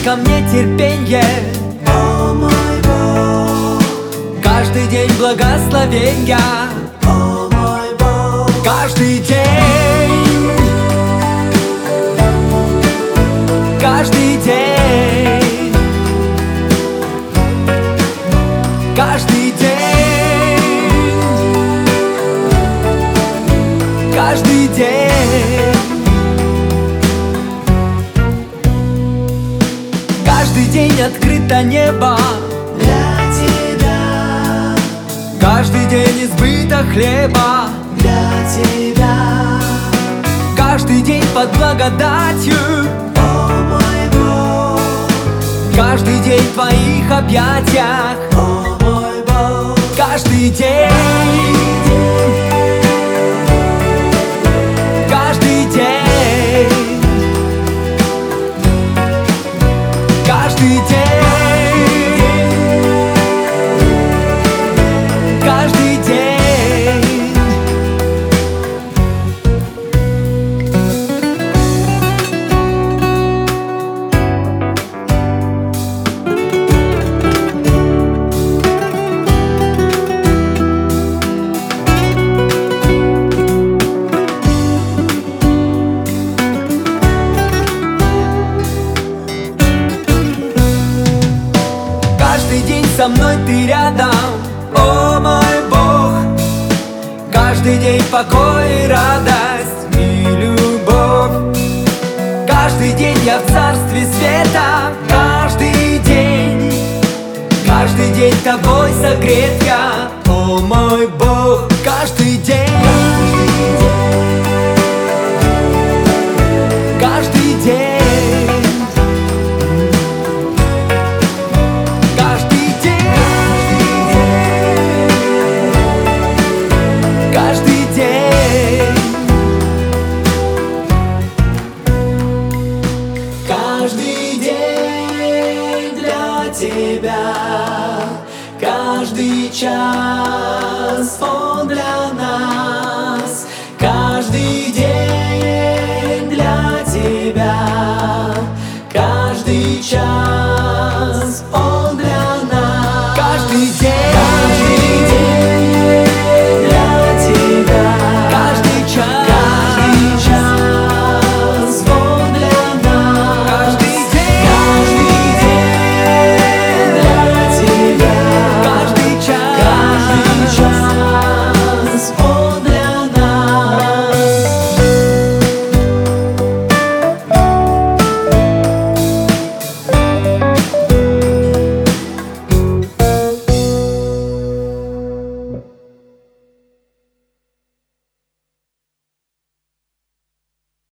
ко мне терпенье, О мой Бог, каждый день благословенья, о мой Бог, каждый день, каждый день, каждый день, каждый день. Каждый день открыто небо для Тебя, каждый день избыток хлеба, для Тебя, каждый день под благодатью, о мой Бог, каждый день в Твоих объятиях, о мой Бог, каждый день, каждый день, каждый день, каждый день. Каждый день со мной Ты рядом, о мой Бог. Каждый день покой и радость и любовь. Каждый день я в царстве света, каждый день Тобой согрет я, о мой Бог. Каждый день, каждый день, каждый день, каждый день, каждый день для Тебя, каждый час Он для нас, каждый день для Тебя, каждый час Он